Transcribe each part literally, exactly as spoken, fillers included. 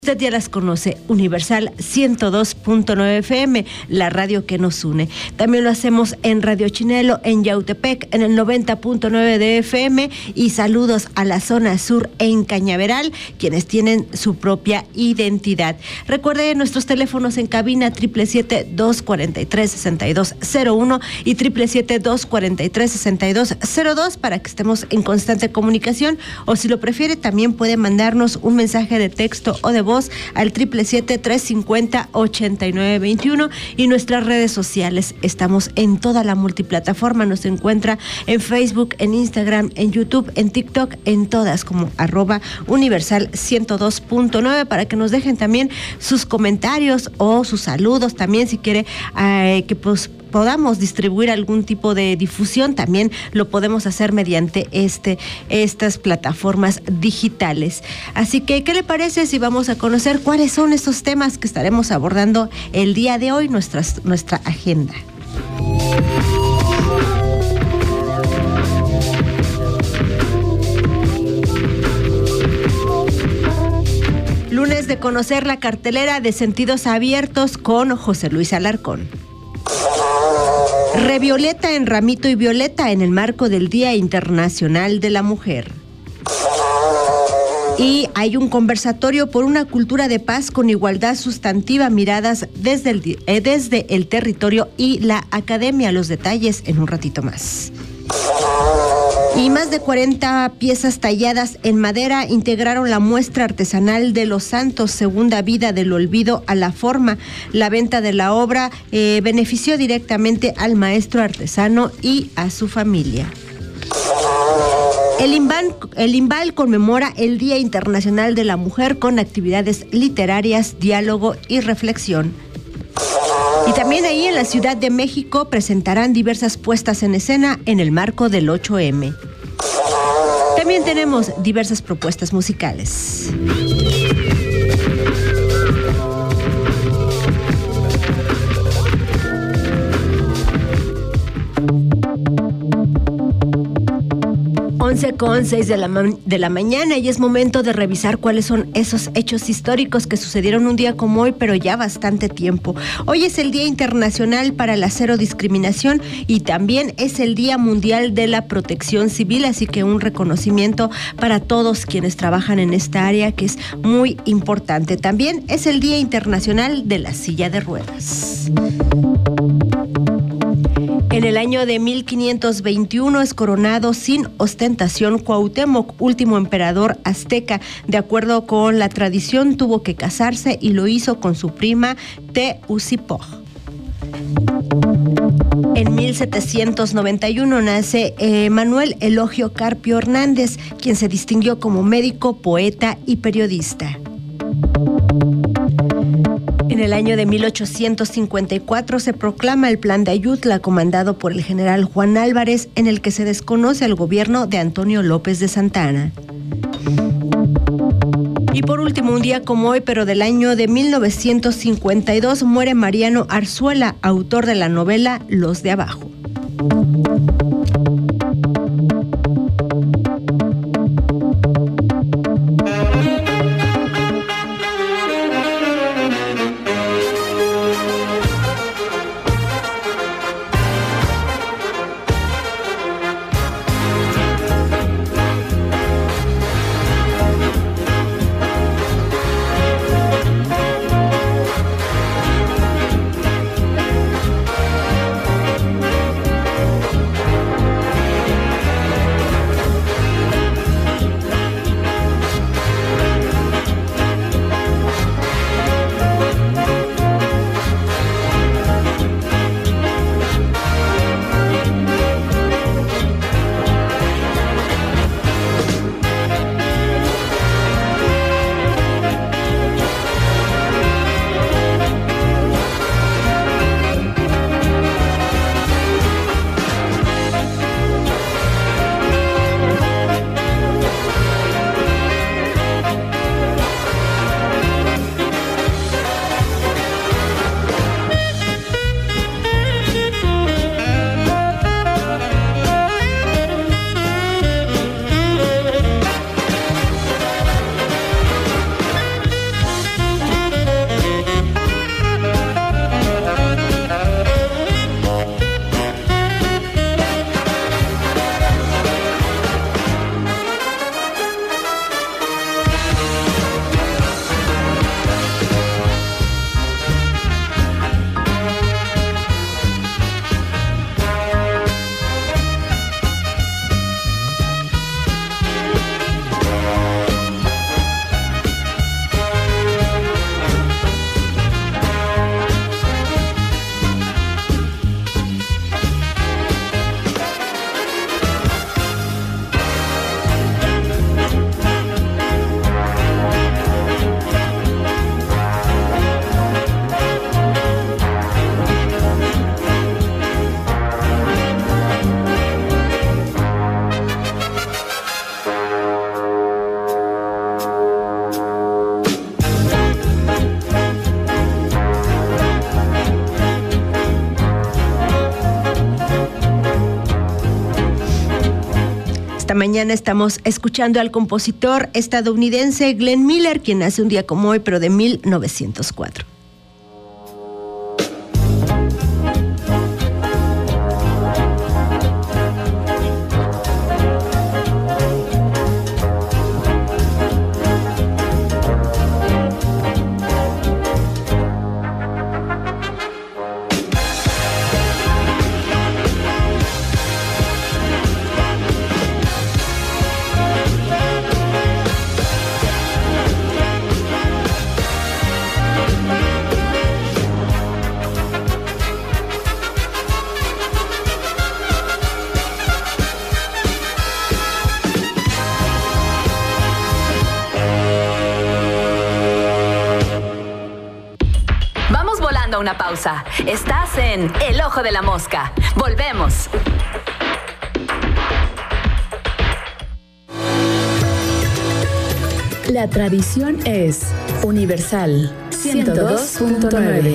Usted ya las conoce, Universal ciento dos punto nueve F M, la radio que nos une. También lo hacemos en Radio Chinelo, en Yautepec, en el noventa punto nueve de F M, y saludos a la zona sur en Cañaveral, quienes tienen su propia identidad. Recuerde nuestros teléfonos en cabina siete siete siete, dos cuatro tres, seis dos cero uno y siete siete siete, dos cuatro tres, seis dos cero dos para que estemos en constante comunicación, o si lo prefiere también puede mandarnos un mensaje de texto o de voz al siete siete siete, tres cinco cero, ocho nueve dos uno, y nuestras redes sociales. Estamos en toda la multiplataforma, nos encuentra en Facebook, en Instagram, en YouTube, en TikTok, en todas como arroba Universal ciento dos punto nueve, para que nos dejen también sus comentarios o sus saludos también, si quiere eh, que pues podamos distribuir algún tipo de difusión, también lo podemos hacer mediante este, estas plataformas digitales. Así que, ¿qué le parece si vamos a conocer cuáles son estos temas que estaremos abordando el día de hoy, nuestras, nuestra agenda? Lunes de conocer la cartelera de Sentidos Abiertos con José Luis Alarcón. Revioleta en Ramito y Violeta en el marco del Día Internacional de la Mujer. Y hay un conversatorio por una cultura de paz con igualdad sustantiva, miradas desde el, eh, desde el territorio y la academia. Los detalles en un ratito más. Y más de cuarenta piezas talladas en madera integraron la muestra artesanal de Los Santos, segunda vida del olvido a la forma. La venta de la obra eh, benefició directamente al maestro artesano y a su familia. El IMBAL, el IMBAL conmemora el Día Internacional de la Mujer con actividades literarias, diálogo y reflexión. Y también ahí en la Ciudad de México presentarán diversas puestas en escena en el marco del ocho eme. También tenemos diversas propuestas musicales. once con seis de la, de la mañana, y es momento de revisar cuáles son esos hechos históricos que sucedieron un día como hoy, pero ya bastante tiempo. Hoy es el Día Internacional para la Cero Discriminación y también es el Día Mundial de la Protección Civil, así que un reconocimiento para todos quienes trabajan en esta área, que es muy importante. También es el Día Internacional de la Silla de Ruedas. En el año de mil quinientos veintiuno es coronado sin ostentación Cuauhtémoc, último emperador azteca. De acuerdo con la tradición, tuvo que casarse y lo hizo con su prima Teucipoc. En mil setecientos noventa y uno nace eh, Manuel Elogio Carpio Hernández, quien se distinguió como médico, poeta y periodista. En el año de mil ochocientos cincuenta y cuatro se proclama el Plan de Ayutla, comandado por el general Juan Álvarez, en el que se desconoce al gobierno de Antonio López de Santa Anna. Y por último, un día como hoy, pero del año de mil novecientos cincuenta y dos, muere Mariano Arzuela, autor de la novela Los de Abajo. mañana estamos escuchando al compositor estadounidense Glenn Miller, quien nace un día como hoy, pero de mil novecientos cuatro. Una pausa. Estás en El Ojo de la Mosca. Volvemos. La tradición es universal. ciento dos punto nueve.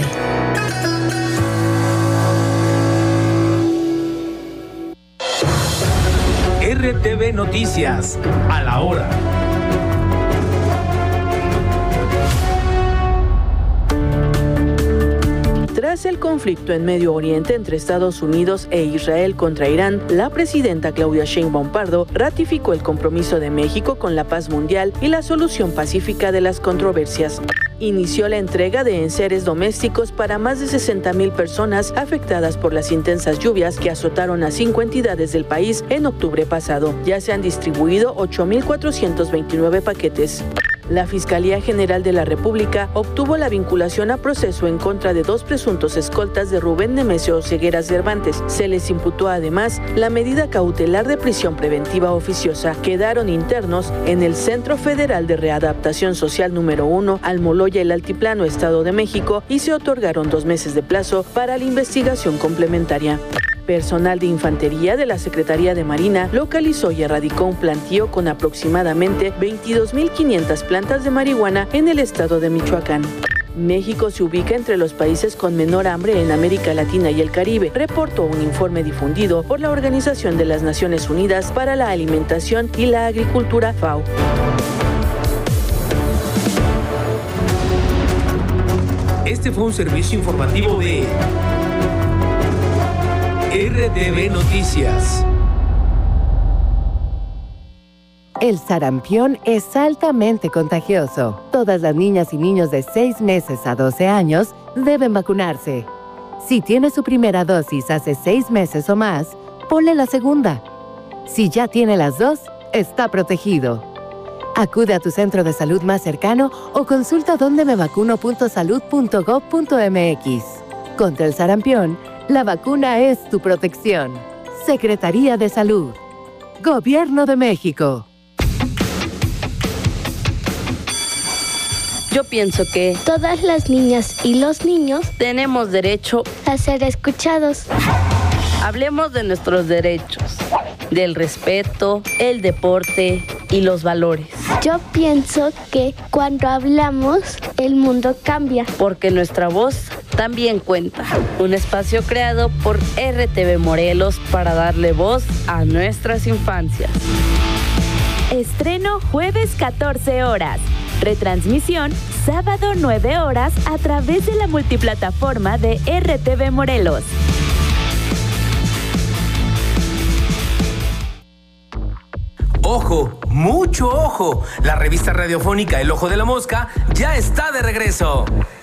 R T V Noticias, a la hora. Tras el conflicto en Medio Oriente entre Estados Unidos e Israel contra Irán, la presidenta Claudia Sheinbaum Pardo ratificó el compromiso de México con la paz mundial y la solución pacífica de las controversias. Inició la entrega de enseres domésticos para más de sesenta mil personas afectadas por las intensas lluvias que azotaron a cinco entidades del país en octubre pasado. Ya se han distribuido ocho mil cuatrocientos veintinueve paquetes. La Fiscalía General de la República obtuvo la vinculación a proceso en contra de dos presuntos escoltas de Rubén Nemesio Oseguera Cervantes. Se les imputó además la medida cautelar de prisión preventiva oficiosa. Quedaron internos en el Centro Federal de Readaptación Social número uno, Almoloya, el Altiplano, Estado de México, y se otorgaron dos meses de plazo para la investigación complementaria. Personal de infantería de la Secretaría de Marina localizó y erradicó un plantío con aproximadamente veintidós mil quinientas plantas de marihuana en el estado de Michoacán. México se ubica entre los países con menor hambre en América Latina y el Caribe, reportó un informe difundido por la Organización de las Naciones Unidas para la Alimentación y la Agricultura, FAO. Este fue un servicio informativo de R T V Noticias. El sarampión es altamente contagioso. Todas las niñas y niños de seis meses a doce años deben vacunarse. Si tiene su primera dosis hace seis meses o más, ponle la segunda. Si ya tiene las dos, está protegido. Acude a tu centro de salud más cercano o consulta donde me vacuno punto salud punto gob punto mx. Contra el sarampión, la vacuna es tu protección. Secretaría de Salud. Gobierno de México. Yo pienso que todas las niñas y los niños tenemos derecho a ser escuchados. Hablemos de nuestros derechos, del respeto, el deporte y los valores. Yo pienso que cuando hablamos, el mundo cambia. Porque nuestra voz también cuenta. Un espacio creado por R T V Morelos para darle voz a nuestras infancias. Estreno jueves catorce horas. Retransmisión sábado nueve horas a través de la multiplataforma de R T V Morelos. ¡Ojo! ¡Mucho ojo! La revista radiofónica El Ojo de la Mosca ya está de regreso.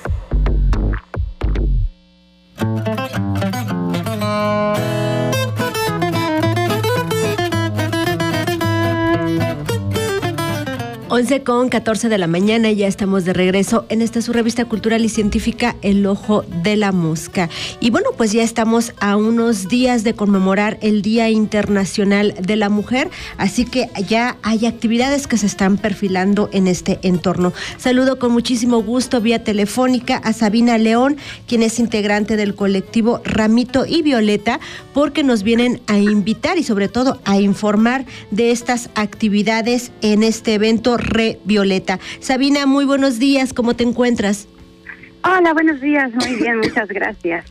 once con catorce de la mañana, ya estamos de regreso en esta su revista cultural y científica El Ojo de la Mosca. Y bueno, pues ya estamos a unos días de conmemorar el Día Internacional de la Mujer, así que ya hay actividades que se están perfilando en este entorno. Saludo con muchísimo gusto vía telefónica a Sabina León, quien es integrante del colectivo Ramito y Violeta, porque nos vienen a invitar y sobre todo a informar de estas actividades en este evento Re Violeta. Sabina, muy buenos días, ¿cómo te encuentras? Hola, buenos días, muy bien, muchas gracias.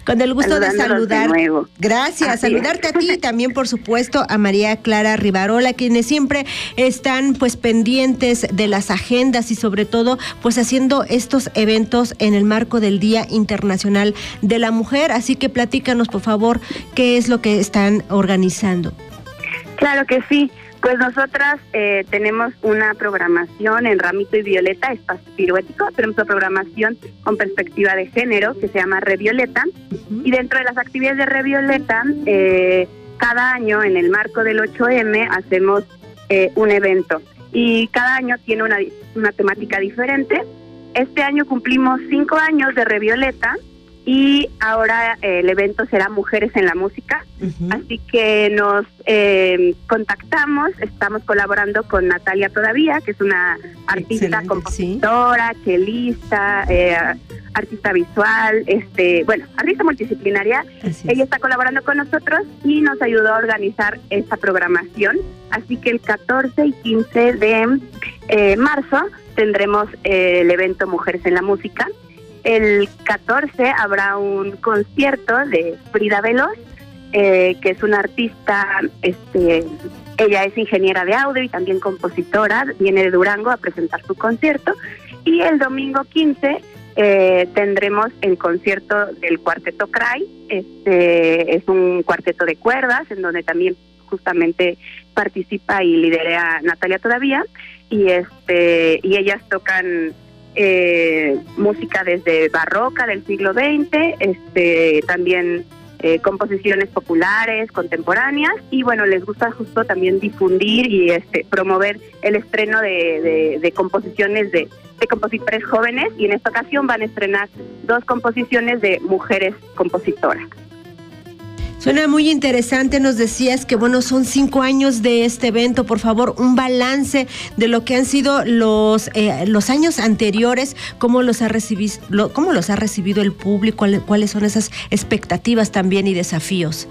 Con el gusto de saludar. De nuevo. Gracias, Así saludarte es. a ti y también, por supuesto, a María Clara Rivarola, quienes siempre están pues pendientes de las agendas y sobre todo pues haciendo estos eventos en el marco del Día Internacional de la Mujer. Así que platícanos, por favor, qué es lo que están organizando. Claro que sí. Pues nosotras eh, tenemos una programación en Ramito y Violeta, espacio piruético. Tenemos una programación con perspectiva de género que se llama Revioleta. Uh-huh. Y dentro de las actividades de Revioleta, eh, cada año en el marco del ocho eme hacemos eh, un evento. Y cada año tiene una, una temática diferente. Este año cumplimos cinco años de Revioleta. Y ahora eh, el evento será Mujeres en la Música, uh-huh. Así que nos eh, contactamos, estamos colaborando con Natalia Todavía, que es una artista, Excelente, compositora, sí. chelista, eh, artista visual, este, bueno, artista multidisciplinaria. Ella está colaborando con nosotros y nos ayudó a organizar esta programación. Así que el catorce y quince de eh, marzo tendremos eh, el evento Mujeres en la Música. El catorce habrá un concierto de Frida Veloz, eh, que es una artista, este, ella es ingeniera de audio y también compositora, viene de Durango a presentar su concierto. Y el domingo quince eh, tendremos el concierto del Cuarteto Cray, este, es un cuarteto de cuerdas en donde también justamente participa y lidera Natalia Todavía, y este y ellas tocan Eh, música desde barroca del siglo veinte, este, también eh, composiciones populares, contemporáneas, y bueno, les gusta justo también difundir y este promover el estreno de, de, de composiciones de, de compositores jóvenes, y en esta ocasión van a estrenar dos composiciones de mujeres compositoras. Suena muy interesante, nos decías que bueno, son cinco años de este evento. Por favor, un balance de lo que han sido los eh, los años anteriores, cómo los ha recibido, lo, cómo los ha recibido el público, cuál, cuáles son esas expectativas también y desafíos.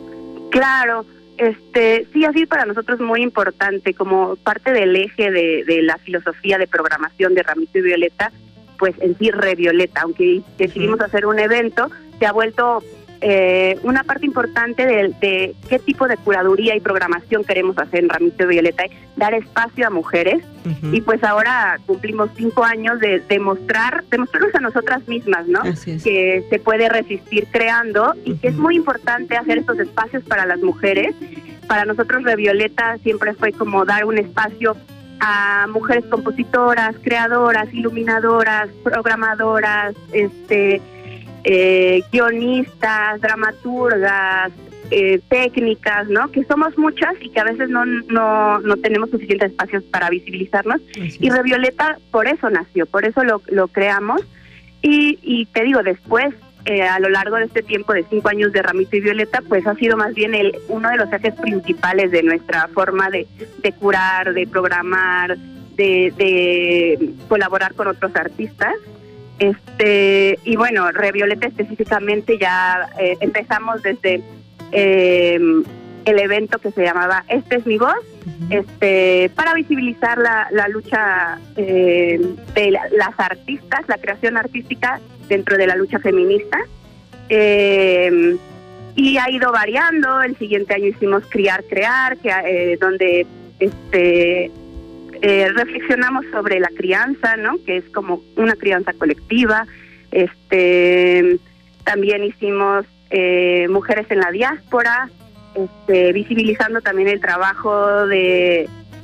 Claro, este sí ha sido para nosotros muy importante, como parte del eje de, de la filosofía de programación de Ramito y Violeta, pues en sí Revioleta, aunque decidimos uh-huh. hacer un evento, se ha vuelto Eh, una parte importante de, de qué tipo de curaduría y programación queremos hacer en Ramito y Violeta, dar espacio a mujeres, uh-huh. y pues ahora cumplimos cinco años de demostrar, demostrarnos a nosotras mismas, ¿no? Que se puede resistir creando, y uh-huh. que es muy importante hacer estos espacios para las mujeres. Para nosotros Revioleta siempre fue como dar un espacio a mujeres compositoras, creadoras, iluminadoras, programadoras, este Eh, guionistas, dramaturgas, eh, técnicas, ¿no? Que somos muchas y que a veces no no no tenemos suficientes espacios para visibilizarnos. Sí. Y Revioleta por eso nació, por eso lo, lo creamos. Y, y te digo, después, eh, a lo largo de este tiempo de cinco años de Ramito y Violeta, pues ha sido más bien el uno de los ejes principales de nuestra forma de, de curar, de programar, de, de colaborar con otros artistas. Este y bueno, Revioleta específicamente ya eh, empezamos desde eh, el evento que se llamaba Este es mi voz, uh-huh. este para visibilizar la, la lucha eh, de la, las artistas, la creación artística dentro de la lucha feminista, eh, y ha ido variando. El siguiente año hicimos Criar, Crear, que eh, donde este Eh, reflexionamos sobre la crianza, ¿no? Que es como una crianza colectiva. Este también hicimos eh, Mujeres en la Diáspora, este, visibilizando también el trabajo de,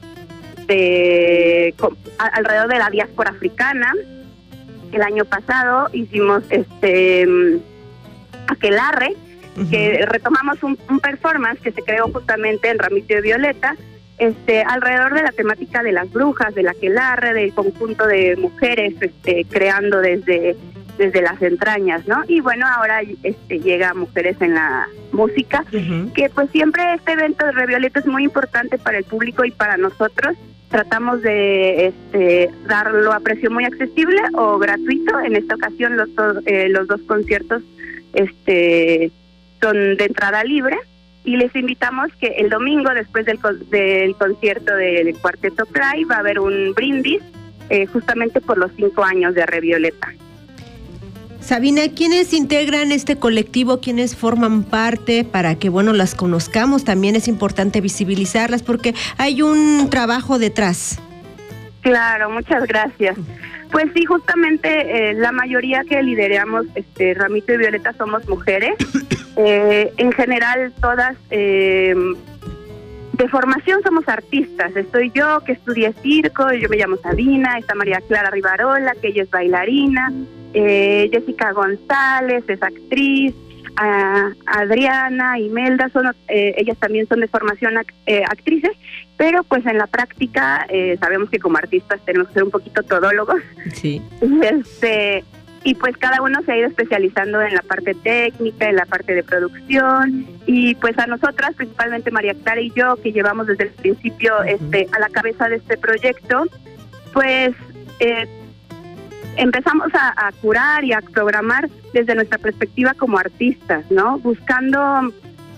de con, a, alrededor de la diáspora africana. El año pasado hicimos este Aquelarre, uh-huh. que retomamos un, un performance que se creó justamente en Ramito y Violeta, Este, alrededor de la temática de las brujas, del aquelarre, del conjunto de mujeres, este, creando desde desde las entrañas, ¿no? Y bueno, ahora este llega Mujeres en la Música, uh-huh. que pues siempre este evento de Revioleta es muy importante para el público y para nosotros. Tratamos de este darlo a precio muy accesible o gratuito. En esta ocasión los, eh, los dos conciertos este son de entrada libre. Y les invitamos que el domingo, después del, del concierto del Cuarteto Cray, va a haber un brindis eh, justamente por los cinco años de Revioleta. Sabina, ¿quiénes integran este colectivo? ¿Quiénes forman parte para que, bueno, las conozcamos? También es importante visibilizarlas porque hay un trabajo detrás. Claro, muchas gracias. Pues sí, justamente eh, la mayoría que lideramos este Ramito y Violeta somos mujeres. Eh, en general, todas eh, de formación somos artistas. Estoy yo, que estudié circo, yo me llamo Sabina, está María Clara Rivarola, que ella es bailarina, eh, Jessica González es actriz, a Adriana, Imelda, son, eh, ellas también son de formación act- eh, actrices, pero pues en la práctica eh, sabemos que como artistas tenemos que ser un poquito todólogos. Sí. Este, y pues cada uno se ha ido especializando en la parte técnica, en la parte de producción, y pues a nosotras, principalmente María Clara y yo, que llevamos desde el principio uh-huh. este a la cabeza de este proyecto, pues eh, empezamos a, a curar y a programar desde nuestra perspectiva como artistas, ¿no? Buscando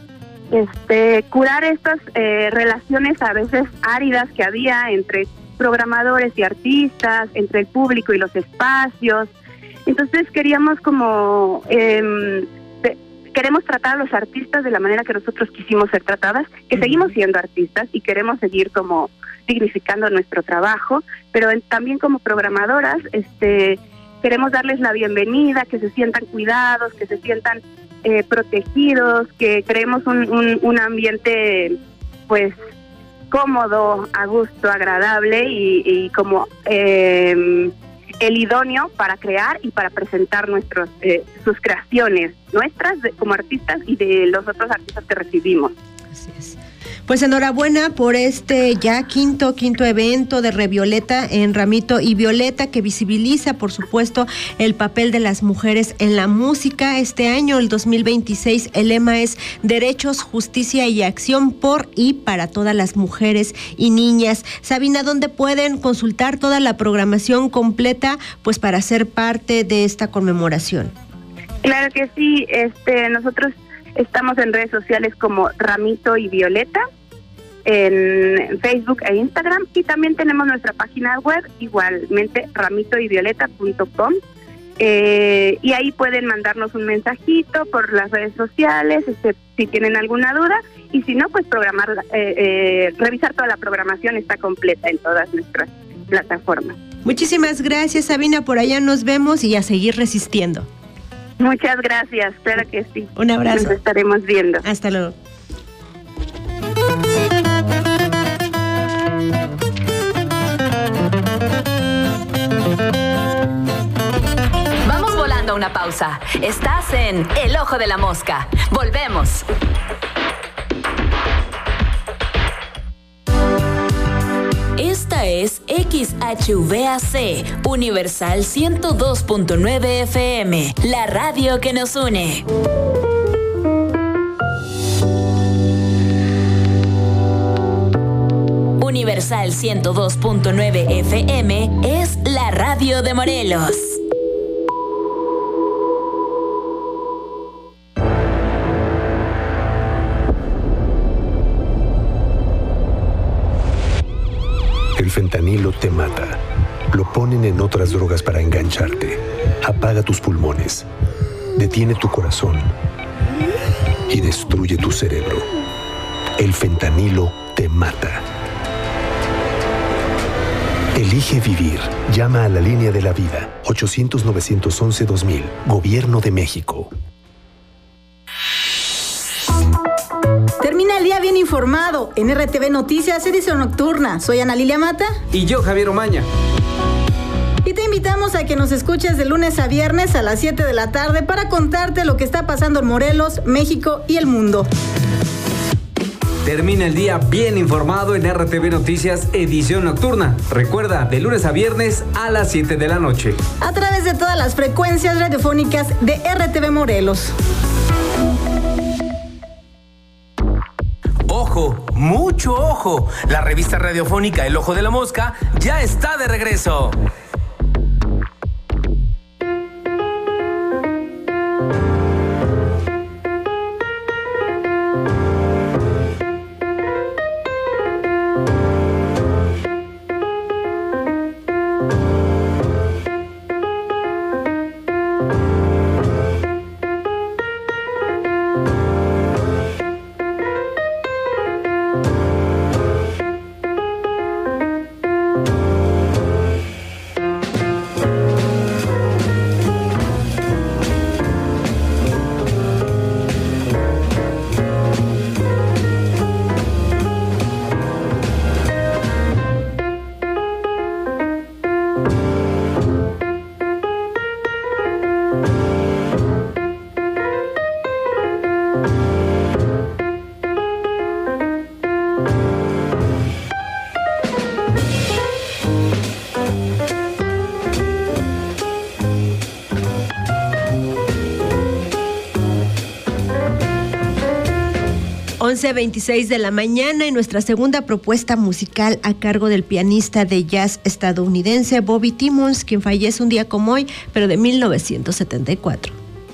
este curar estas eh, relaciones a veces áridas que había entre programadores y artistas, entre el público y los espacios. Entonces queríamos como eh, de, queremos tratar a los artistas de la manera que nosotros quisimos ser tratadas, que uh-huh. seguimos siendo artistas y queremos seguir como dignificando nuestro trabajo, pero en, también como programadoras este queremos darles la bienvenida, que se sientan cuidados, que se sientan eh, protegidos, que creemos un, un, un ambiente pues cómodo, a gusto, agradable y, y como eh, el idóneo para crear y para presentar nuestros eh, sus creaciones, nuestras de, como artistas y de los otros artistas que recibimos. Así es. Pues enhorabuena por este ya quinto, quinto evento de Revioleta en Ramito y Violeta, que visibiliza, por supuesto, el papel de las mujeres en la música. Este año, el dos mil veintiséis, el lema es Derechos, Justicia y Acción por y para todas las mujeres y niñas. Sabina, ¿dónde pueden consultar toda la programación completa, pues para ser parte de esta conmemoración? Claro que sí, este, nosotros estamos en redes sociales como Ramito y Violeta, en Facebook e Instagram, y también tenemos nuestra página web, igualmente ramito y violeta punto com, eh, y ahí pueden mandarnos un mensajito por las redes sociales, este, si tienen alguna duda, y si no, pues programar, eh, eh, revisar toda la programación, está completa en todas nuestras plataformas. Muchísimas gracias, Sabina, por allá nos vemos y a seguir resistiendo. Muchas gracias, claro que sí. Un abrazo. Nos estaremos viendo. Hasta luego. Vamos volando a una pausa. Estás en El Ojo de la Mosca. Volvemos. Esta es X H V A C, Universal ciento dos punto nueve F M, la radio que nos une. Universal ciento dos punto nueve F M es la radio de Morelos. El fentanilo te mata. Lo ponen en otras drogas para engancharte. Apaga tus pulmones. Detiene tu corazón. Y destruye tu cerebro. El fentanilo te mata. Elige vivir. Llama a la línea de la vida. ochocientos, novecientos once, dos mil. Gobierno de México. Termina el día bien informado. En R T V Noticias, edición nocturna. Soy Ana Lilia Mata. Y yo, Javier Omaña. Y te invitamos a que nos escuches de lunes a viernes a las siete de la tarde para contarte lo que está pasando en Morelos, México y el mundo. Termina el día bien informado en R T V Noticias, edición nocturna. Recuerda, de lunes a viernes a las siete de la noche. A través de todas las frecuencias radiofónicas de R T V Morelos. ¡Ojo! ¡Mucho ojo! La revista radiofónica El Ojo de la Mosca ya está de regreso. once veintiséis de la mañana y nuestra segunda propuesta musical a cargo del pianista de jazz estadounidense Bobby Timmons, quien fallece un día como hoy, pero de mil novecientos setenta y cuatro.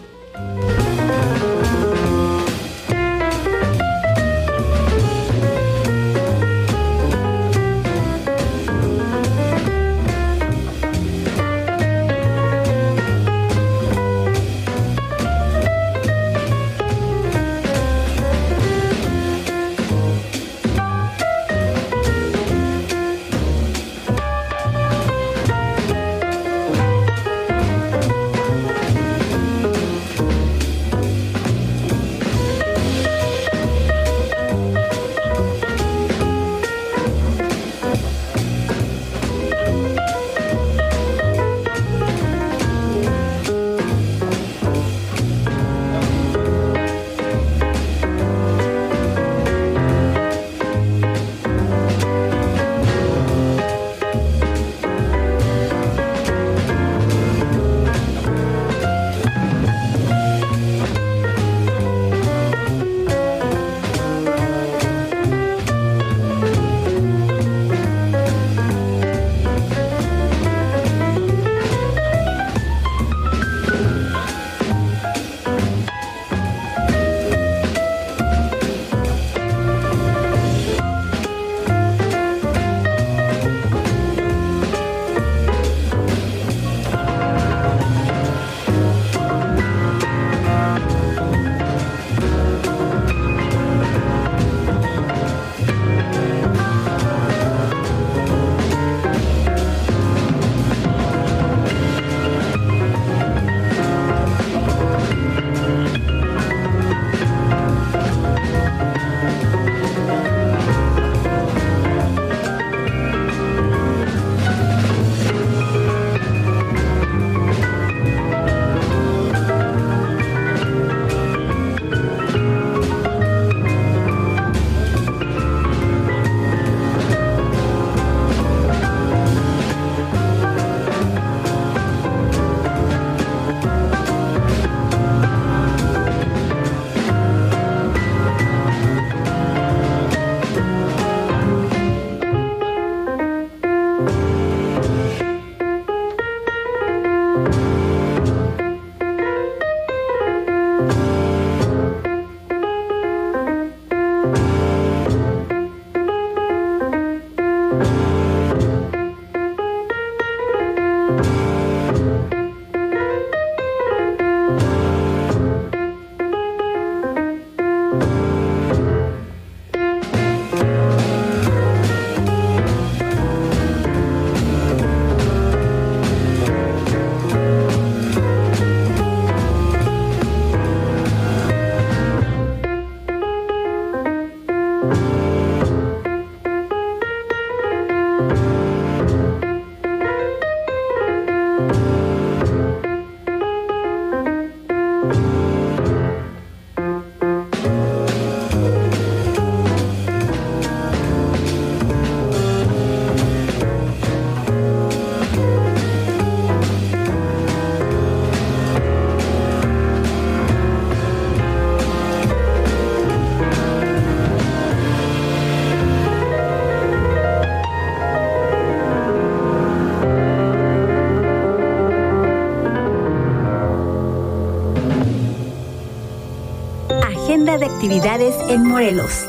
Agenda de actividades en Morelos.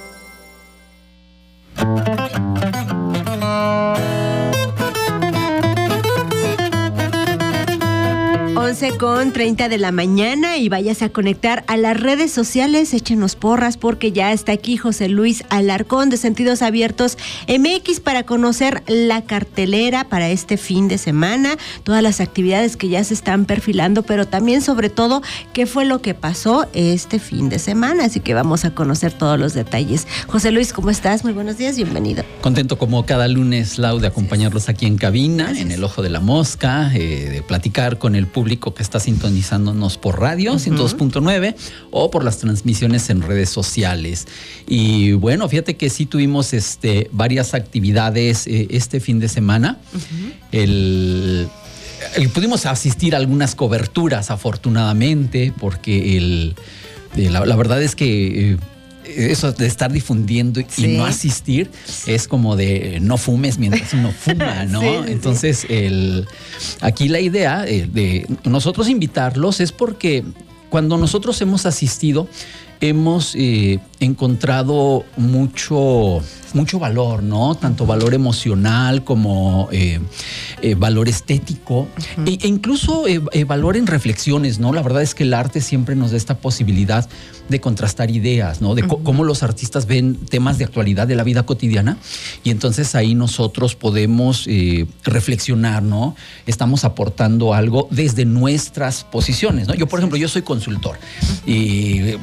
once con treinta de la mañana y vayas a conectar a las redes sociales, échenos porras porque ya está aquí José Luis Alarcón de Sentidos Abiertos M X para conocer la cartelera para este fin de semana, todas las actividades que ya se están perfilando, pero también sobre todo qué fue lo que pasó este fin de semana, así que vamos a conocer todos los detalles. José Luis, ¿cómo estás? Muy buenos días, bienvenido. Contento como cada lunes, Lau, de acompañarlos aquí en cabina, Gracias. En el Ojo de la Mosca, eh, de platicar con el público que está sintonizándonos por radio, uh-huh. ciento dos punto nueve, o por las transmisiones en redes sociales. Y bueno, fíjate que sí tuvimos este, varias actividades eh, este fin de semana. Uh-huh. El, el, pudimos asistir a algunas coberturas, afortunadamente, porque el, eh, la, la verdad es que... Eh, eso de estar difundiendo y sí. no asistir es como de no fumes mientras uno fuma, ¿no? Sí, sí, Entonces, sí. El, aquí la idea de nosotros invitarlos es porque cuando nosotros hemos asistido, hemos eh, encontrado mucho, mucho valor, ¿no? Tanto valor emocional como eh, eh, valor estético uh-huh. e, e incluso eh, eh, valor en reflexiones, ¿no? La verdad es que el arte siempre nos da esta posibilidad de contrastar ideas, ¿no? De uh-huh. cómo los artistas ven temas de actualidad de la vida cotidiana y entonces ahí nosotros podemos eh, reflexionar, ¿no? Estamos aportando algo desde nuestras posiciones, ¿no? Yo, por ejemplo, yo soy consultor uh-huh. y eh,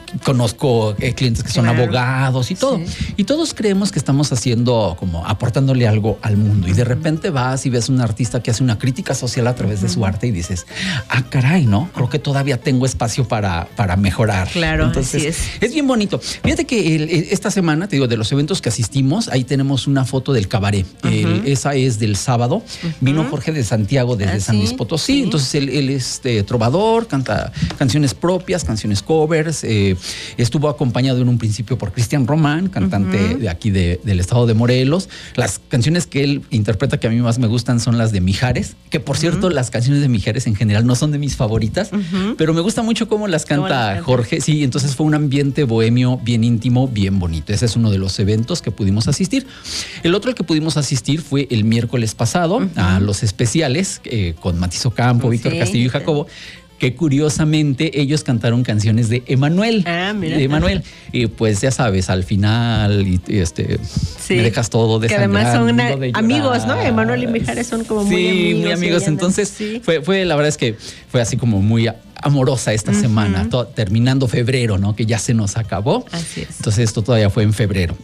conozco eh, clientes que son claro. abogados y todo. Sí. Y todos creemos que estamos haciendo como aportándole algo al mundo. Y de repente vas y ves un artista que hace una crítica social a través de su arte y dices, ah, caray, ¿no? Creo que todavía tengo espacio para, para mejorar. Claro, entonces así es. Es bien bonito. Fíjate que el, esta semana, te digo, de los eventos que asistimos, ahí tenemos una foto del cabaret. Uh-huh. El, esa es del sábado. Uh-huh. Vino Jorge de Santiago desde ¿Ah, San Luis sí? Potosí. Sí. Entonces él, él es eh, trovador, canta canciones propias, canciones covers. Eh, Estuvo acompañado en un principio por Cristian Román, cantante uh-huh. de aquí de, del estado de Morelos. Las canciones que él interpreta que a mí más me gustan son las de Mijares, que por uh-huh. cierto las canciones de Mijares en general no son de mis favoritas, uh-huh. pero me gusta mucho cómo las canta ¿Cómo las Jorge. Sí, entonces fue un ambiente bohemio bien íntimo, bien bonito. Ese es uno de los eventos que pudimos asistir. El otro al que pudimos asistir fue el miércoles pasado uh-huh. a los especiales eh, con Matiz Ocampo, sí, Víctor Castillo y Jacobo. Que curiosamente ellos cantaron canciones de Emanuel. Ah, mira. De Emanuel. Y pues ya sabes, al final y, y este sí. me dejas todo de que además son una, de amigos, ¿no? Emanuel y Mijares son como muy sí, amigos. muy amigos. Entonces sí. fue, fue, la verdad es que fue así como muy amorosa esta uh-huh. semana, to, terminando febrero, ¿no? Que ya se nos acabó. Así es. Entonces esto todavía fue en febrero.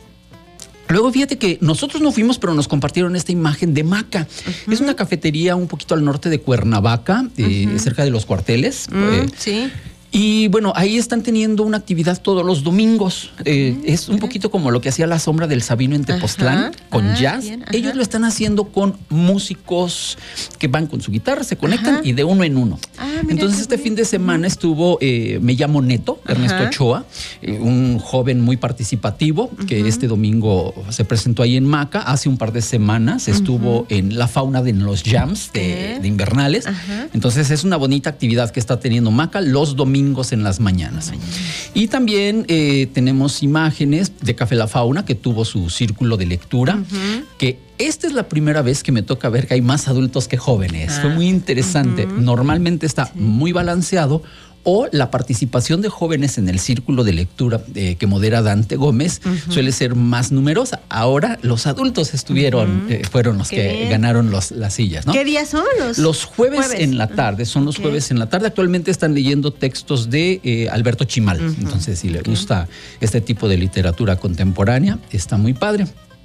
Luego fíjate que nosotros no fuimos, pero nos compartieron esta imagen de Maca. Uh-huh. Es una cafetería un poquito al norte de Cuernavaca, eh, uh-huh. cerca de los cuarteles. Uh-huh. eh, sí. Y bueno, ahí están teniendo una actividad todos los domingos. Eh, uh-huh. Es un poquito como lo que hacía La Sombra del Sabino en Tepoztlán, ajá, con ah, jazz. Bien, ellos lo están haciendo con músicos que van con su guitarra, se conectan ajá. y de uno en uno. Ah, Entonces este bonito. fin de semana estuvo eh, Me llamo Neto, Ernesto ajá. Ochoa, eh, un joven muy participativo que uh-huh. este domingo se presentó ahí en Maca. Hace un par de semanas uh-huh. estuvo en La Fauna de los Jams de, de invernales. Ajá. Entonces es una bonita actividad que está teniendo Maca los domingos en las mañanas. Mañana. Y también eh, tenemos imágenes de Café La Fauna, que tuvo su círculo de lectura, uh-huh. que esta es la primera vez que me toca ver que hay más adultos que jóvenes. Ah. Fue muy interesante. Uh-huh. Normalmente está sí. muy balanceado. O la participación de jóvenes en el círculo de lectura eh, que modera Dante Gómez uh-huh. suele ser más numerosa. Ahora los adultos estuvieron, uh-huh. eh, fueron los Qué que bien. ganaron los, las sillas, ¿no? ¿Qué días son los? Los jueves, jueves. en la tarde, son los okay. jueves en la tarde. Actualmente están leyendo textos de eh, Alberto Chimal. Uh-huh. Entonces, si le okay. gusta este tipo de literatura contemporánea, está muy padre.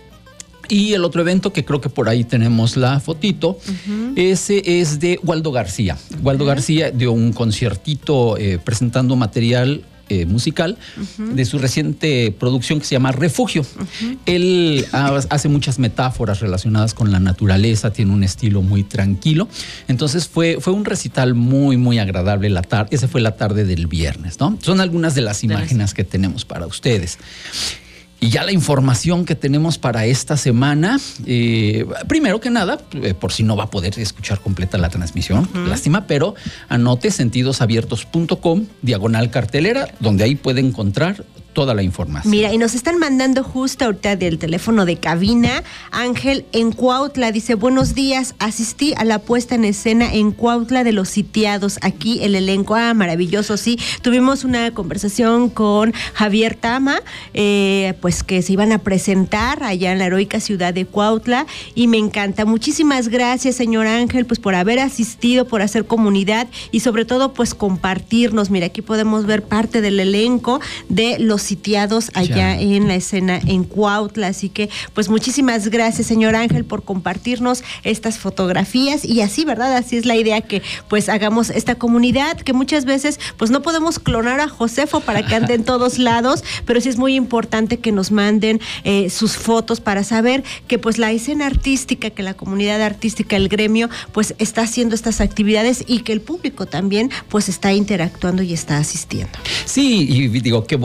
Y el otro evento, que creo que por ahí tenemos la fotito, uh-huh. ese es de Waldo García. Waldo uh-huh. García dio un conciertito eh, presentando material eh, musical uh-huh. de su reciente producción que se llama Refugio. Uh-huh. Él ha, hace muchas metáforas relacionadas con la naturaleza, tiene un estilo muy tranquilo. Entonces fue, fue un recital muy, muy agradable la tarde. Esa fue la tarde del viernes, ¿no? Son algunas de las imágenes que tenemos para ustedes. Y ya la información que tenemos para esta semana, eh, primero que nada, eh, por si no va a poder escuchar completa la transmisión, uh-huh. lástima, pero anote sentidosabiertos punto com, diagonal cartelera, donde ahí puede encontrar toda la información. Mira, y nos están mandando justo ahorita del teléfono de cabina. Ángel en Cuautla dice, buenos días, asistí a la puesta en escena en Cuautla de Los Sitiados, aquí el elenco, ah, maravilloso, sí. Tuvimos una conversación con Javier Tama, eh, pues que se iban a presentar allá en la heroica ciudad de Cuautla, y me encanta. Muchísimas gracias, señor Ángel, pues por haber asistido, por hacer comunidad y sobre todo, pues compartirnos. Mira, aquí podemos ver parte del elenco de Los Sitiados allá ya. en la escena en Cuautla, así que pues muchísimas gracias, señor Ángel, por compartirnos estas fotografías. Y así, ¿verdad? Así es la idea, que pues hagamos esta comunidad, que muchas veces pues no podemos clonar a Josefo para que ande en todos lados, pero sí es muy importante que nos manden eh, sus fotos para saber que pues la escena artística, que la comunidad artística, el gremio, pues está haciendo estas actividades y que el público también pues está interactuando y está asistiendo. Sí, y digo, qué bonito que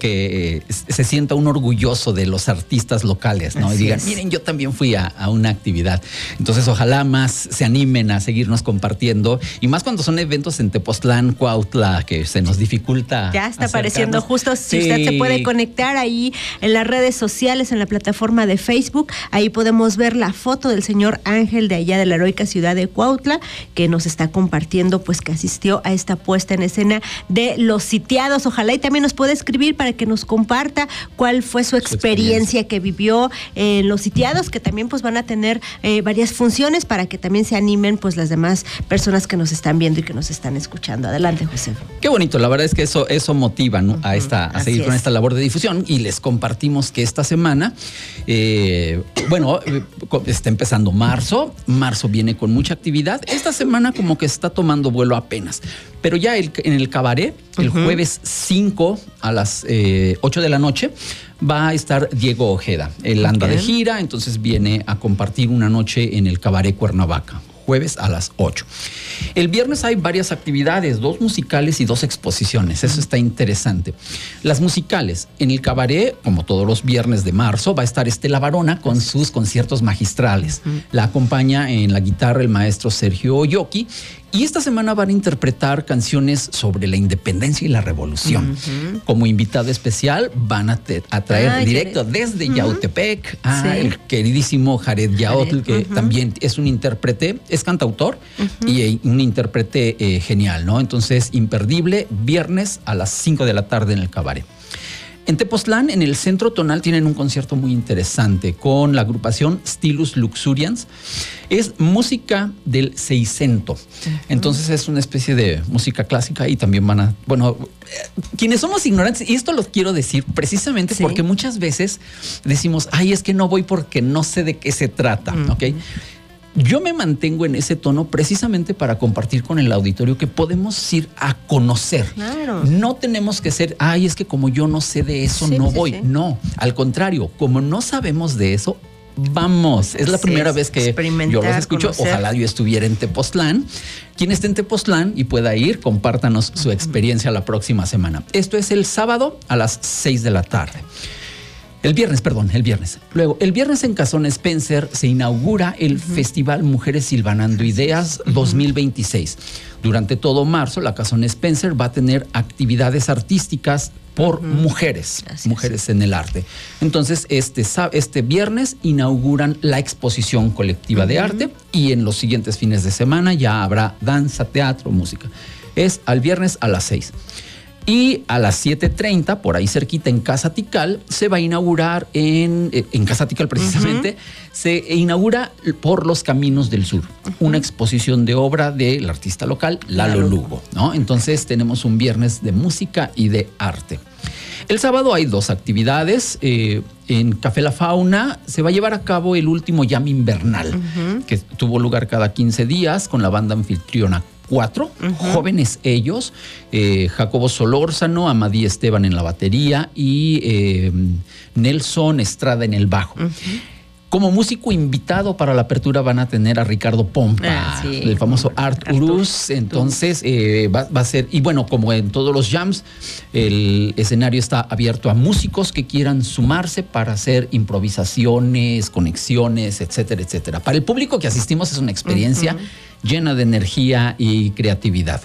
que eh, se sienta uno orgulloso de los artistas locales, ¿no? Así y digan, es. miren, yo también fui a, a una actividad. Entonces, ojalá más se animen a seguirnos compartiendo, y más cuando son eventos en Tepoztlán, Cuautla, que se nos dificulta. Ya está apareciendo justo, si sí. usted se puede conectar ahí en las redes sociales, en la plataforma de Facebook, ahí podemos ver la foto del señor Ángel de allá de la heroica ciudad de Cuautla, que nos está compartiendo, pues que asistió a esta puesta en escena de Los Sitiados. Ojalá y también nos pueda escribir para que nos comparta cuál fue su experiencia, su experiencia que vivió en Los Sitiados, que también pues van a tener eh, varias funciones para que también se animen pues las demás personas que nos están viendo y que nos están escuchando. Adelante, José. Qué bonito, la verdad es que eso, eso motiva, ¿no? uh-huh. a, esta, a seguir es. con esta labor de difusión, y les compartimos que esta semana, eh, bueno, está empezando marzo, marzo viene con mucha actividad. Esta semana como que está tomando vuelo apenas, pero ya el, en el cabaret, el uh-huh. jueves cinco a las eh, ocho de la noche, va a estar Diego Ojeda. Él anda okay. de gira, entonces viene a compartir una noche en el Cabaret Cuernavaca, jueves a las ocho. El viernes hay varias actividades, dos musicales y dos exposiciones. Eso está interesante. Las musicales, en el cabaret, como todos los viernes de marzo, va a estar Estela Varona con sus conciertos magistrales. Uh-huh. La acompaña en la guitarra el maestro Sergio Oyoki. Y esta semana van a interpretar canciones sobre la independencia y la revolución. Uh-huh. Como invitado especial van a, te, a traer ah, directo Jared. desde uh-huh. Yautepec a sí. el queridísimo Jared Yaotl, que uh-huh. también es un intérprete, es cantautor uh-huh. y un intérprete eh, genial, ¿no? Entonces, imperdible, viernes a las cinco de la tarde en el cabaret. En Tepoztlán, en el Centro Tonal, tienen un concierto muy interesante con la agrupación Stilus Luxurians. Es música del seicento. Entonces es una especie de música clásica, y también van a... Bueno, quienes somos ignorantes, y esto lo quiero decir precisamente sí. porque muchas veces decimos, ay, es que no voy porque no sé de qué se trata, uh-huh. ¿ok? Yo me mantengo en ese tono precisamente para compartir con el auditorio que podemos ir a conocer. Claro. No tenemos que ser, ay, es que como yo no sé de eso, sí, no sí, voy. Sí. No, al contrario, como no sabemos de eso, vamos. Es la Así primera es. vez que yo los escucho. Conocer. Ojalá yo estuviera en Tepoztlán. Quien esté en Tepoztlán y pueda ir, compártanos uh-huh. su experiencia la próxima semana. Esto es el sábado a las seis de la tarde. El viernes, perdón, el viernes. Luego, el viernes en Casón Spencer se inaugura el uh-huh. Festival Mujeres Silvanando Ideas uh-huh. dos mil veintiséis. Durante todo marzo, la Casón Spencer va a tener actividades artísticas por uh-huh. mujeres, Así mujeres es. en el arte. Entonces, este, este viernes inauguran la exposición colectiva uh-huh. de arte, y en los siguientes fines de semana ya habrá danza, teatro, música. Es al viernes a las seis. Y a las siete treinta, por ahí cerquita en Casa Tikal, se va a inaugurar en, en Casa Tikal precisamente, uh-huh. se inaugura Por los Caminos del Sur, uh-huh. una exposición de obra del artista local Lalo claro. Lugo, ¿no? Entonces tenemos un viernes de música y de arte. El sábado hay dos actividades. Eh, en Café La Fauna se va a llevar a cabo el último jam invernal, uh-huh. que tuvo lugar cada quince días con la banda anfitriona Cuatro, uh-huh. jóvenes ellos, eh, Jacobo Solórzano, Amadí Esteban en la batería y eh, Nelson Estrada en el bajo. Uh-huh. Como músico invitado para la apertura van a tener a Ricardo Pompa, ah, sí. el famoso Art Urus. Entonces eh, va, va a ser, y bueno, como en todos los jams, el escenario está abierto a músicos que quieran sumarse para hacer improvisaciones, conexiones, etcétera, etcétera. Para el público que asistimos es una experiencia uh-huh. llena de energía y creatividad.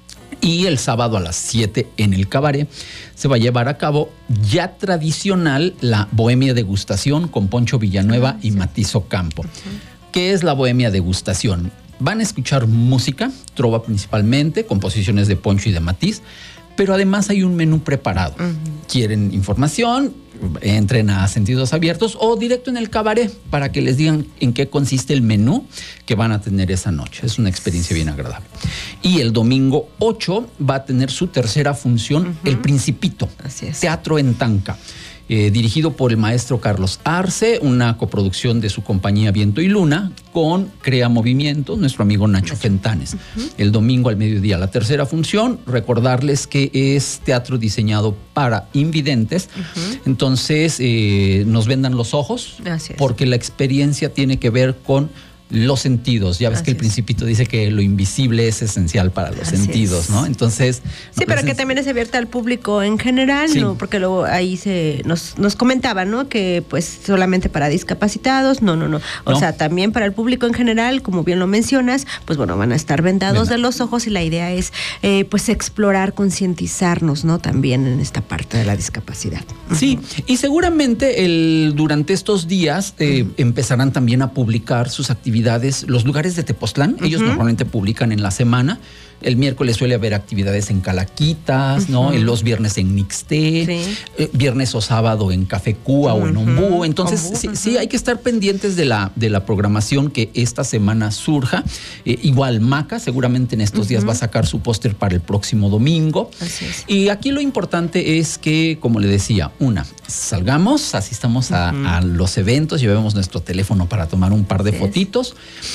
Y el sábado a las siete en el cabaret se va a llevar a cabo ya tradicional la Bohemia Degustación con Poncho Villanueva uh-huh. y Matiz Ocampo. Uh-huh. ¿Qué es la Bohemia Degustación? Van a escuchar música, trova principalmente, composiciones de Poncho y de Matiz, pero además hay un menú preparado. Uh-huh. ¿Quieren información? Entren a Sentidos Abiertos o directo en el cabaret para que les digan en qué consiste el menú que van a tener esa noche. Es una experiencia bien agradable. Y el domingo ocho va a tener su tercera función, uh-huh. El Principito, Así es. Teatro en Tanca. Eh, dirigido por el maestro Carlos Arce, una coproducción de su compañía Viento y Luna, con Crea Movimiento, nuestro amigo Nacho Fentanes. Uh-huh. El domingo al mediodía, la tercera función. Recordarles que es teatro diseñado para invidentes. Uh-huh. Entonces, eh, nos vendan los ojos, porque la experiencia tiene que ver con los sentidos. Ya ves Así que el es. Principito dice que lo invisible es esencial para los Así sentidos, es. ¿no? Entonces... Sí, pero que también es abierta al público en general, Sí. ¿no? Porque luego ahí se nos, nos comentaban, ¿no? Que pues solamente para discapacitados, no, no, no. O No. sea, también para el público en general, como bien lo mencionas, pues bueno, van a estar vendados Venga. de los ojos y la idea es eh, pues explorar, concientizarnos, ¿no? También en esta parte de la discapacidad. Sí, y seguramente el, durante estos días eh, empezarán también a publicar sus actividades. Los lugares de Tepoztlán, ellos Ujú. normalmente publican en la semana. El miércoles suele haber actividades en Calaquitas, ¿no? Ujú. Los viernes en Nixté, Sí. eh, viernes o sábado en Café Cuba o en Ujú. Ombú. Entonces, Ombú, sí, ujú. sí, hay que estar pendientes de la, de la programación que esta semana surja. Eh, igual Maca seguramente en estos días Ujú. va a sacar su póster para el próximo domingo. Así es. Y aquí lo importante es que, como le decía, una, salgamos, asistamos a, Ujú. a los eventos, llevemos nuestro teléfono para tomar un par de Así es. fotitos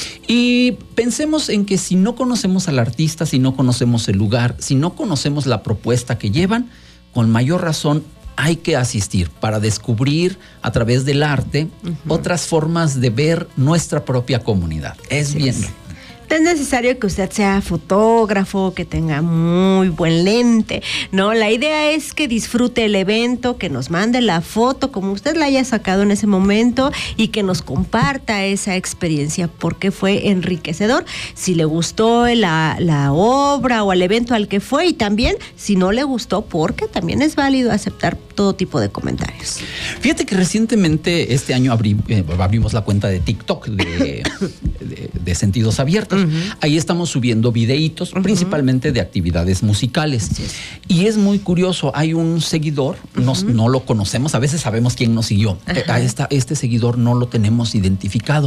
y pensemos en que si no conocemos al artista, si no conocemos el lugar, si no conocemos la propuesta que llevan, con mayor razón hay que asistir para descubrir a través del arte otras formas de ver nuestra propia comunidad. Es Así bien. es. No es necesario que usted sea fotógrafo, que tenga muy buen lente, ¿no? La idea es que disfrute el evento, que nos mande la foto como usted la haya sacado en ese momento y que nos comparta esa experiencia porque fue enriquecedor. Si le gustó la, la obra o el evento al que fue y también si no le gustó, porque también es válido aceptar todo tipo de comentarios. Fíjate que recientemente este año abrí- eh, abrimos la cuenta de TikTok de, de- de Sentidos Abiertos. Uh-huh. Ahí estamos subiendo videitos, uh-huh. principalmente de actividades musicales. Sí. Y es muy curioso, hay un seguidor, uh-huh. nos, no lo conocemos, a veces sabemos quién nos siguió. Uh-huh. A esta, este seguidor no lo tenemos identificado.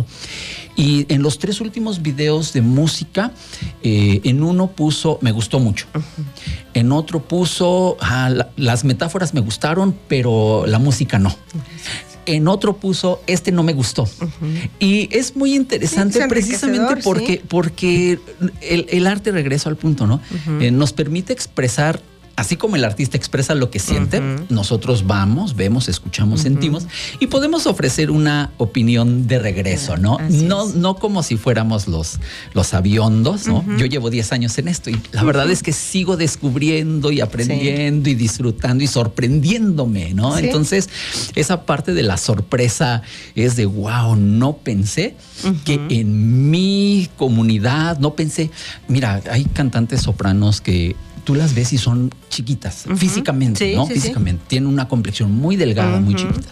Y en los tres últimos videos de música, eh, en uno puso, me gustó mucho. Uh-huh. En otro puso, ah, la, las metáforas me gustaron, pero la música no. Uh-huh. En otro puso, este no me gustó. Uh-huh. Y es muy interesante, sí, precisamente porque, ¿sí? porque el, el arte, regreso al punto, ¿no? Uh-huh. Eh, nos permite expresar, así como el artista expresa lo que siente, uh-huh. nosotros vamos, vemos, escuchamos, uh-huh. sentimos y podemos ofrecer una opinión de regreso, ¿no? No, no como si fuéramos los, los aviondos, ¿no? Uh-huh. Yo llevo diez años en esto y la uh-huh. verdad es que sigo descubriendo y aprendiendo sí. y disfrutando y sorprendiéndome, ¿no? Sí. Entonces, esa parte de la sorpresa es de, wow, no pensé uh-huh. que en mi comunidad, no pensé, mira, hay cantantes sopranos que tú las ves y son chiquitas, uh-huh. físicamente, sí, ¿no? Sí, físicamente. Sí. Tienen una complexión muy delgada, uh-huh. muy chiquitas.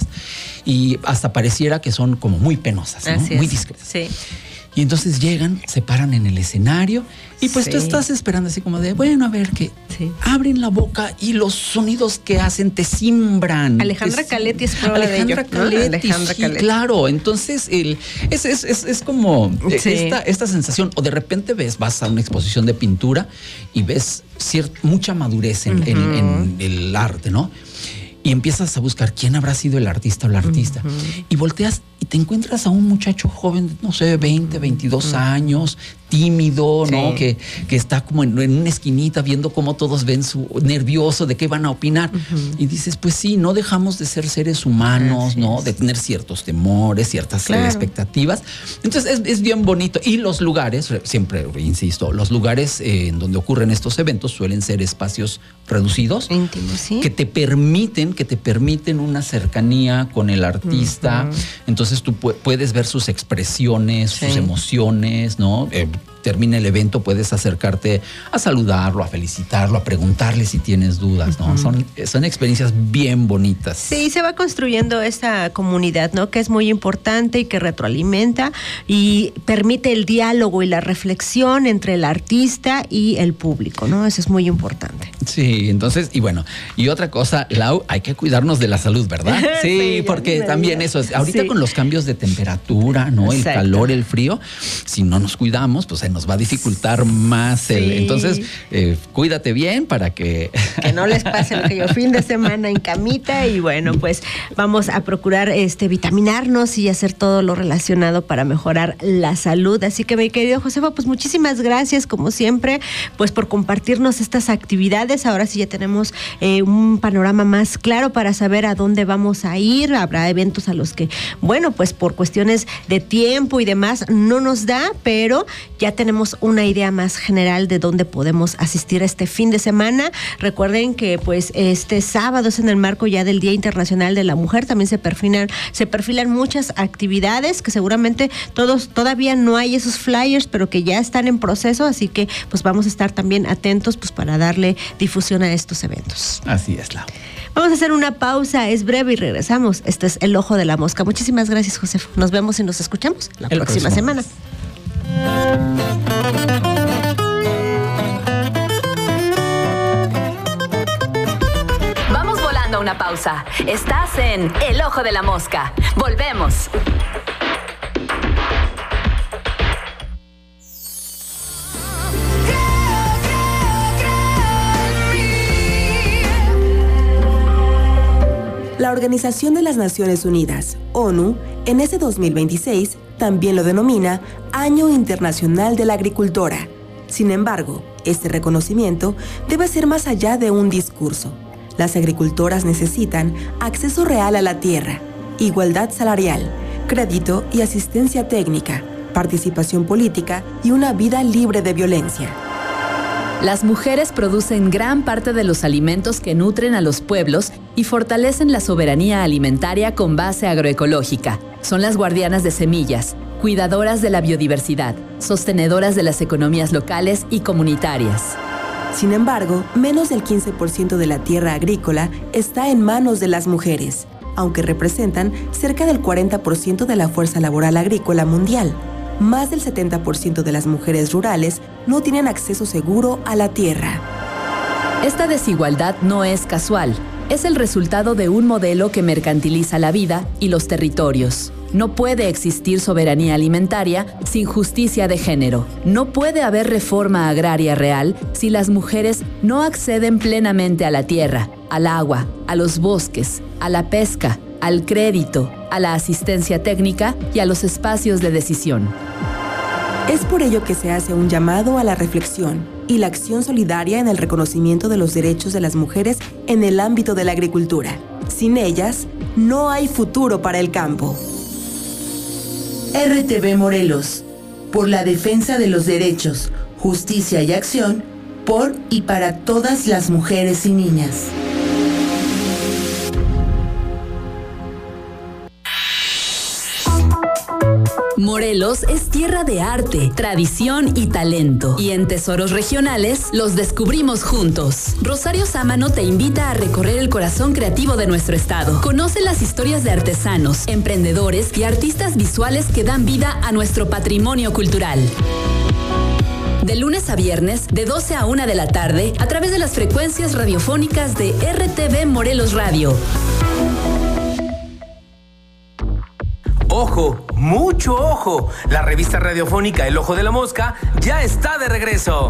Y hasta pareciera que son como muy penosas, ¿no? Muy discretas. Sí. Y entonces llegan, se paran en el escenario y pues sí. tú estás esperando así como de, bueno, a ver, que sí. abren la boca y los sonidos que hacen te simbran. Alejandra te Caletti es prueba Alejandra de ello. Caletti, ¿no? Alejandra sí, Caletti. Claro, entonces el, es, es, es, es como sí. esta, esta sensación, o de repente ves, vas a una exposición de pintura y ves ciert, mucha madurez en, uh-huh. en, en el arte, ¿no? Y empiezas a buscar quién habrá sido el artista o la artista. Uh-huh. Y volteas y te encuentras a un muchacho joven, no sé, veinte, veintidós uh-huh. años, tímido, sí. ¿no? Que, que está como en, en una esquinita viendo cómo todos ven su nervioso de qué van a opinar. Uh-huh. Y dices, pues sí, no dejamos de ser seres humanos, Así ¿no? Es. De tener ciertos temores, ciertas claro. expectativas. Entonces es, es bien bonito. Y los lugares, siempre insisto, los lugares eh, en donde ocurren estos eventos suelen ser espacios reducidos, íntimos, ¿sí? que te permiten, que te permiten una cercanía con el artista. Uh-huh. Entonces tú pu- puedes ver sus expresiones, sí. sus emociones, ¿no? Eh, termina el evento, puedes acercarte a saludarlo, a felicitarlo, a preguntarle si tienes dudas, ¿no? Uh-huh. Son, son experiencias bien bonitas. Sí, se va construyendo esta comunidad, ¿no? Que es muy importante y que retroalimenta y permite el diálogo y la reflexión entre el artista y el público, ¿no? Eso es muy importante. Sí, entonces, y bueno, y otra cosa, Lau, hay que cuidarnos de la salud, ¿verdad? Sí, sí porque también eso es, ahorita sí. con los cambios de temperatura, ¿no? Exacto. El calor, el frío, si no nos cuidamos, pues nos va a dificultar más sí. el, entonces eh, cuídate bien para que que no les pase lo que yo fin de semana en camita y bueno, pues vamos a procurar este vitaminarnos y hacer todo lo relacionado para mejorar la salud. Así que mi querido Josefa, pues muchísimas gracias como siempre, pues por compartirnos estas actividades actividades. Ahora sí ya tenemos eh, un panorama más claro para saber a dónde vamos a ir. Habrá eventos a los que, bueno, pues por cuestiones de tiempo y demás no nos da, pero ya tenemos una idea más general de dónde podemos asistir este fin de semana. Recuerden que pues este sábado es en el marco ya del Día Internacional de la Mujer. También se perfilan, se perfilan muchas actividades que seguramente todos todavía no hay esos flyers, pero que ya están en proceso, así que pues vamos a estar también atentos pues para darle difusión a estos eventos. Así es, Lau. Vamos a hacer una pausa, es breve y regresamos. Este es El Ojo de la Mosca. Muchísimas gracias, Josefo. Nos vemos y nos escuchamos la El próxima semana. Vamos volando a una pausa. Estás en El Ojo de la Mosca. Volvemos. La Organización de las Naciones Unidas, ONU, en ese dos mil veintiséis también lo denomina Año Internacional de la Agricultora. Sin embargo, este reconocimiento debe ser más allá de un discurso. Las agricultoras necesitan acceso real a la tierra, igualdad salarial, crédito y asistencia técnica, participación política y una vida libre de violencia. Las mujeres producen gran parte de los alimentos que nutren a los pueblos y fortalecen la soberanía alimentaria con base agroecológica. Son las guardianas de semillas, cuidadoras de la biodiversidad, sostenedoras de las economías locales y comunitarias. Sin embargo, menos del quince por ciento de la tierra agrícola está en manos de las mujeres, aunque representan cerca del cuarenta por ciento de la fuerza laboral agrícola mundial. Más del setenta por ciento de las mujeres rurales no tienen acceso seguro a la tierra. Esta desigualdad no es casual, es el resultado de un modelo que mercantiliza la vida y los territorios. No puede existir soberanía alimentaria sin justicia de género. No puede haber reforma agraria real si las mujeres no acceden plenamente a la tierra, al agua, a los bosques, a la pesca, al crédito, a la asistencia técnica y a los espacios de decisión. Es por ello que se hace un llamado a la reflexión y la acción solidaria en el reconocimiento de los derechos de las mujeres en el ámbito de la agricultura. Sin ellas, no hay futuro para el campo. R T V Morelos, por la defensa de los derechos, justicia y acción, por y para todas las mujeres y niñas. Morelos es tierra de arte, tradición y talento. Y en Tesoros Regionales los descubrimos juntos. Rosario Sámano te invita a recorrer el corazón creativo de nuestro estado. Conoce las historias de artesanos, emprendedores y artistas visuales que dan vida a nuestro patrimonio cultural. De lunes a viernes, de doce a una de la tarde, a través de las frecuencias radiofónicas de R T V Morelos Radio. ¡Ojo! ¡Mucho ojo! La revista radiofónica El Ojo de la Mosca ya está de regreso.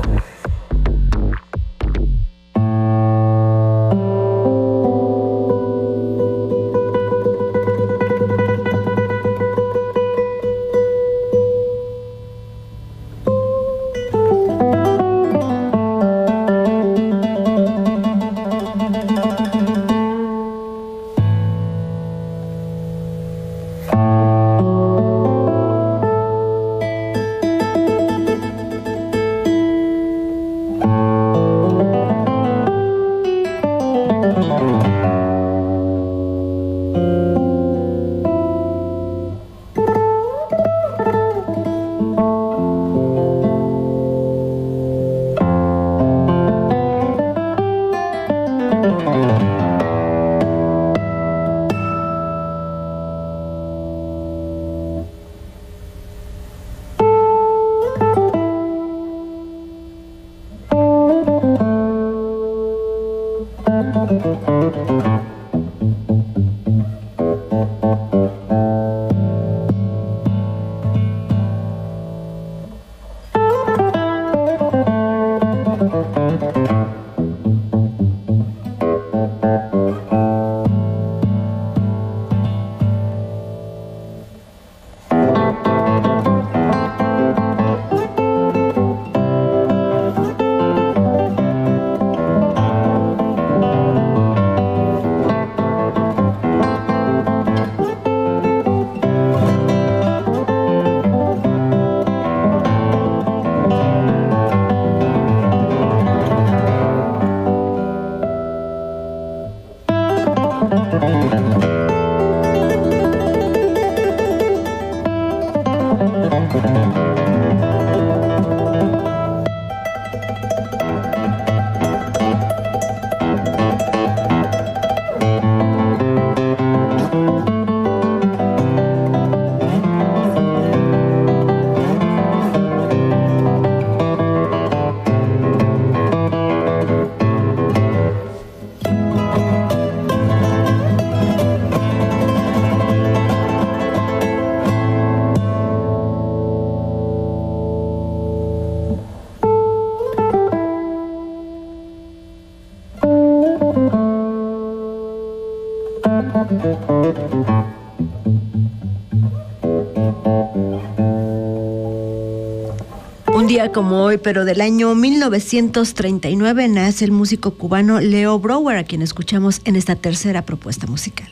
Un día como hoy, pero del año mil novecientos treinta y nueve, nace el músico cubano Leo Brouwer, a quien escuchamos en esta tercera propuesta musical.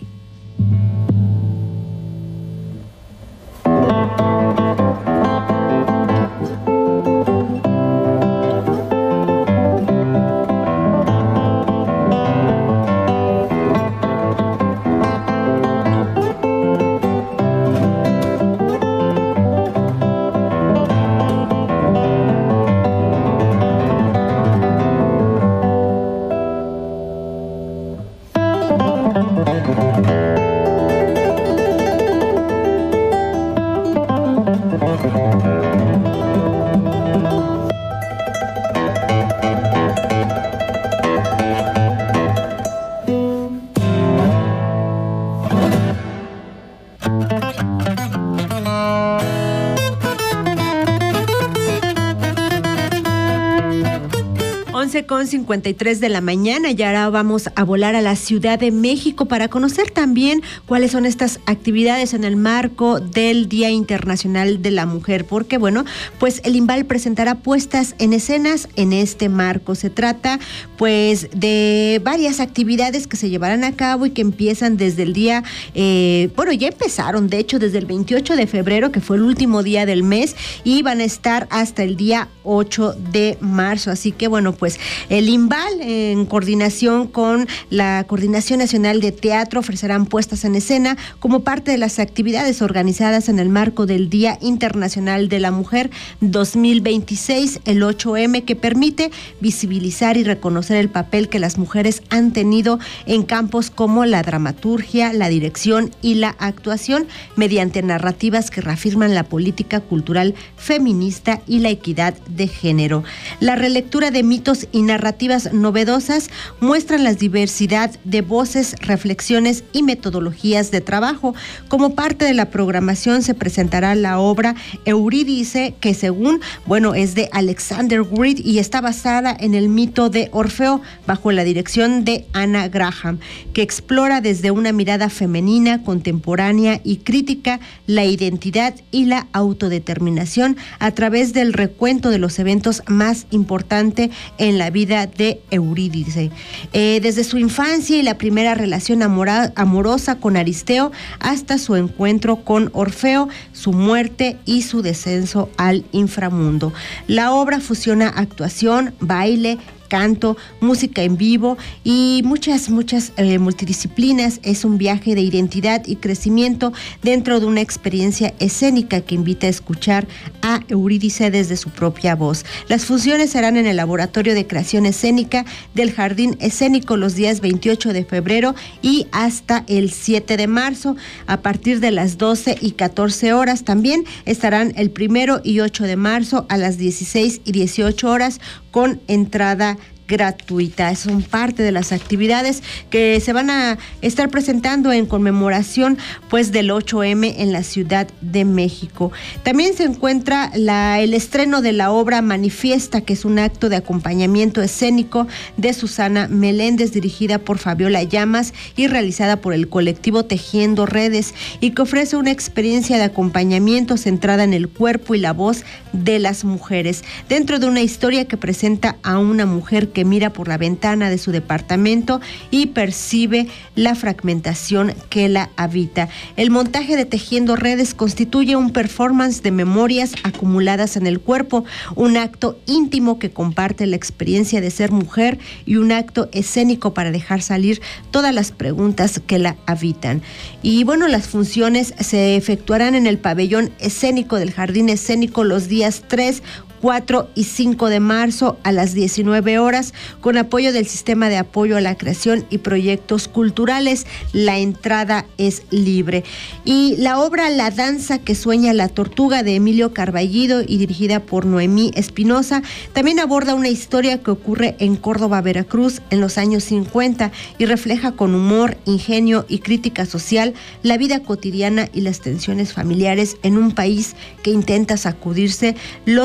Con cincuenta y tres de la mañana, y ahora vamos a volar a la Ciudad de México para conocer también cuáles son estas actividades en el marco del Día Internacional de la Mujer, porque bueno, pues el INVAL presentará puestas en escenas en este marco. Se trata pues de varias actividades que se llevarán a cabo y que empiezan desde el día, eh, bueno, ya empezaron, de hecho, desde el veintiocho de febrero, que fue el último día del mes, y van a estar hasta el día ocho de marzo. Así que bueno, pues el INVAL, en coordinación con la Coordinación Nacional de Teatro, ofrecerán puestas en escena como parte de las actividades organizadas en el marco del Día Internacional de la Mujer dos mil veintiséis, el ocho eme, que permite visibilizar y reconocer el papel que las mujeres han tenido en campos como la dramaturgia, la dirección y la actuación, mediante narrativas que reafirman la política cultural feminista y la equidad de género. La relectura de mitos y narrativas novedosas muestran la diversidad de voces, reflexiones y metodologías de trabajo. Como parte de la programación se presentará la obra Eurídice, que según, bueno, es de Alexander Wright y está basada en el mito de Orfeo, bajo la dirección de Anna Graham, que explora desde una mirada femenina, contemporánea y crítica la identidad y la autodeterminación a través del recuento de los eventos más importantes en la vida de Eurídice. Eh, desde su infancia y la primera relación amora, amorosa con Aristeo hasta su encuentro con Orfeo, su muerte y su descenso al inframundo. La obra fusiona actuación, baile, canto, música en vivo y muchas, muchas eh, multidisciplinas. Es un viaje de identidad y crecimiento dentro de una experiencia escénica que invita a escuchar a Eurídice desde su propia voz. Las funciones serán en el Laboratorio de Creación Escénica del Jardín Escénico los días veintiocho de febrero y hasta el siete de marzo, a partir de las doce y catorce horas. También estarán el primero y ocho de marzo a las dieciséis y dieciocho horas con entrada gratuita. Son parte de las actividades que se van a estar presentando en conmemoración pues del ocho eme en la Ciudad de México. También se encuentra la, el estreno de la obra Manifiesta, que es un acto de acompañamiento escénico de Susana Meléndez, dirigida por Fabiola Llamas y realizada por el colectivo Tejiendo Redes, y que ofrece una experiencia de acompañamiento centrada en el cuerpo y la voz de las mujeres, dentro de una historia que presenta a una mujer que mira por la ventana de su departamento y percibe la fragmentación que la habita. El montaje de Tejiendo Redes constituye un performance de memorias acumuladas en el cuerpo, un acto íntimo que comparte la experiencia de ser mujer y un acto escénico para dejar salir todas las preguntas que la habitan. Y bueno, las funciones se efectuarán en el pabellón escénico del Jardín Escénico los días tres, cuatro y cinco de marzo a las diecinueve horas, con apoyo del Sistema de Apoyo a la Creación y Proyectos Culturales. La entrada es libre. Y la obra La danza que sueña la tortuga, de Emilio Carballido y dirigida por Noemí Espinosa, también aborda una historia que ocurre en Córdoba, Veracruz, en los años cincuenta, y refleja con humor, ingenio y crítica social la vida cotidiana y las tensiones familiares en un país que intenta sacudirse los ataques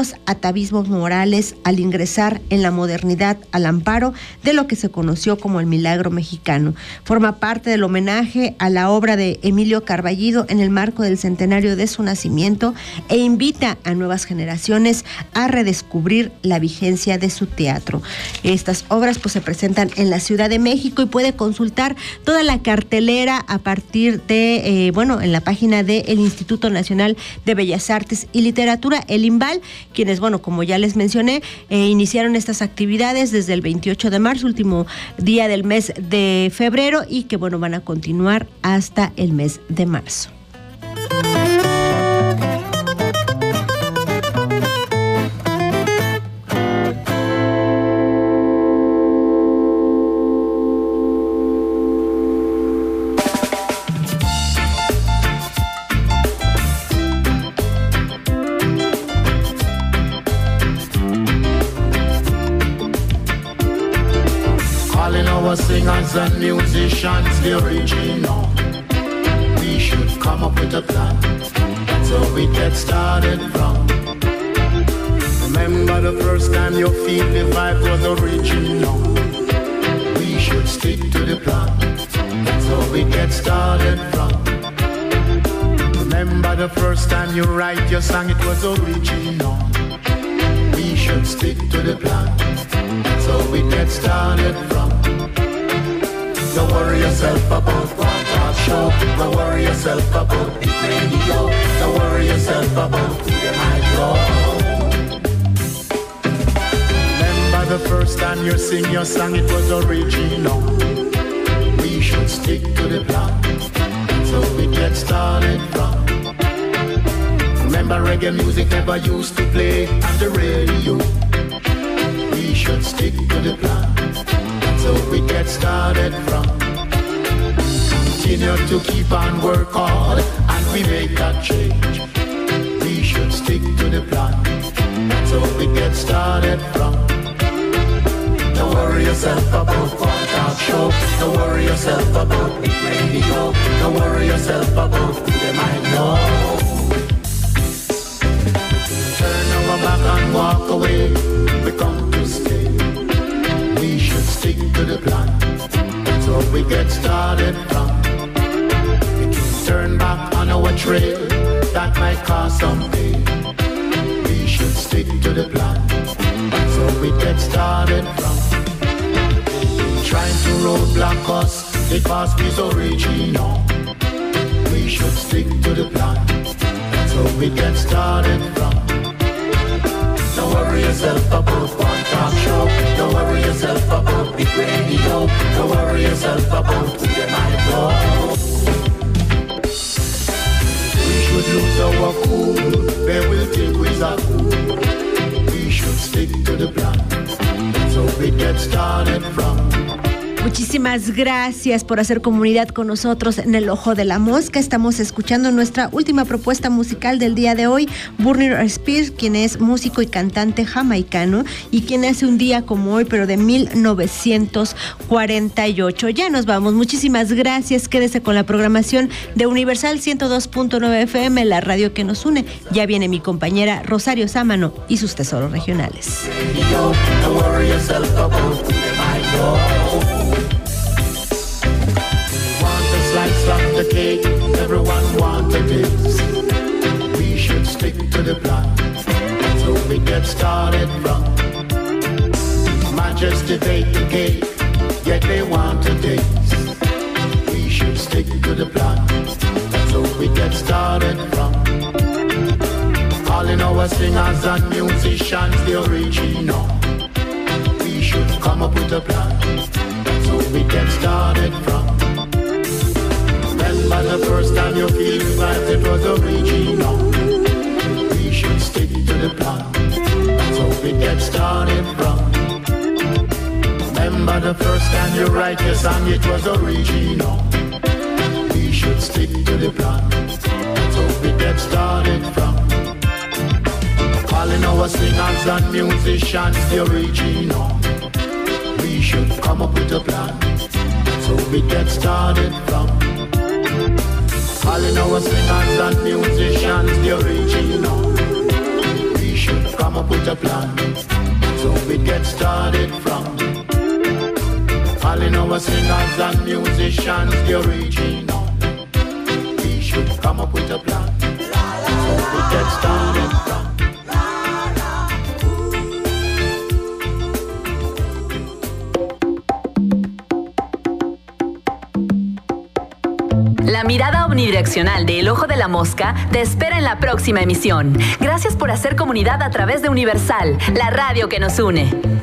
atavismos morales al ingresar en la modernidad al amparo de lo que se conoció como el Milagro Mexicano. Forma parte del homenaje a la obra de Emilio Carballido en el marco del centenario de su nacimiento e invita a nuevas generaciones a redescubrir la vigencia de su teatro. Estas obras pues se presentan en la Ciudad de México y puede consultar toda la cartelera a partir de, eh, bueno, en la página del Instituto Nacional de Bellas Artes y Literatura, el INVAL, quienes, bueno, como ya les mencioné, eh, iniciaron estas actividades desde el veintiocho de marzo, último día del mes de febrero, y que, bueno, van a continuar hasta el mes de marzo. Singers and musicians, the original. We should come up with a plan. That's how we get started from. Remember the first time you feel the vibe was original. We should stick to the plan. That's how we get started from. Remember the first time you write your song, it was original. We should stick to the plan. That's how we get started from. Don't worry yourself about what talk show. Don't worry yourself about the radio. Don't worry yourself about who they might go. Remember the first time you sing your song, it was original. We should stick to the plan. So we get started from. Remember reggae music never used to play on the radio. We should stick to the plan. So we get started from. Continue to keep on work hard and we make that change. We should stick to the plan. So we get started from. Don't worry yourself about what talk show. Don't worry yourself about the radio. Don't worry yourself about who they might know. Turn our back and walk away. We come to stay. We should stick to the plan. So we get started from. We can turn back on our trail. That might cause some pain. We should stick to the plan. So we get started from. Trying to roadblock us because we're original. We should stick to the plan. So we get started from. Don't worry yourself about one talk show. Don't worry yourself about big radio. Don't worry yourself about who they might go. We should lose our cool. They will think we're a fool. We should stick to the plan. So we get started from. Muchísimas gracias por hacer comunidad con nosotros en El Ojo de la Mosca. Estamos escuchando nuestra última propuesta musical del día de hoy, Burning Spears, quien es músico y cantante jamaicano y quien hace un día como hoy, pero de mil novecientos cuarenta y ocho. Ya nos vamos. Muchísimas gracias. Quédese con la programación de Universal ciento dos punto nueve F M, la radio que nos une. Ya viene mi compañera Rosario Sámano y sus tesoros regionales. Slice of the cake, everyone wanted this. We should stick to the plan. So we get started from. Majesty bake the cake, yet they want to taste. We should stick to the plan. So we get started from. Calling our singers and musicians the original. We should come up with a plan. So we get started from. Remember the first time you feel that it was original. We should stick to the plan. So we get started from. Remember the first time you write your song, it was original. We should stick to the plan. So we get started from. Calling our singers and musicians the original. We should come up with a plan. So we get started from. Calling our singers and musicians the original. We should come come up with a plan. So we get started from calling our singers and musicians, the original. We should come up with a plan. So we get started from. La mirada omnidireccional de El Ojo de la Mosca te espera en la próxima emisión. Gracias por hacer comunidad a través de Universal, la radio que nos une.